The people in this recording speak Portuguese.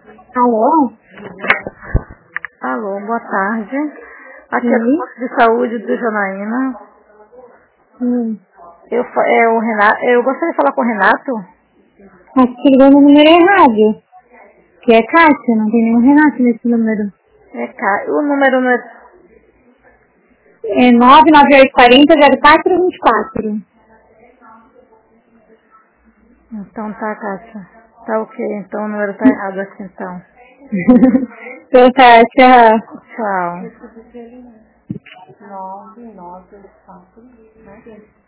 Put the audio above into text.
Alô? Alô, boa tarde. Aqui é o posto de saúde do Janaína. O Renato. Eu gostaria de falar com o Renato. Mas que ligou no número errado. Que é Cássia, não tem nenhum Renato nesse número. O número não é... É 99840-0424. Então tá, Cássia. Tá ok, então o número tá errado aqui então. Então tá, tchau. Tchau.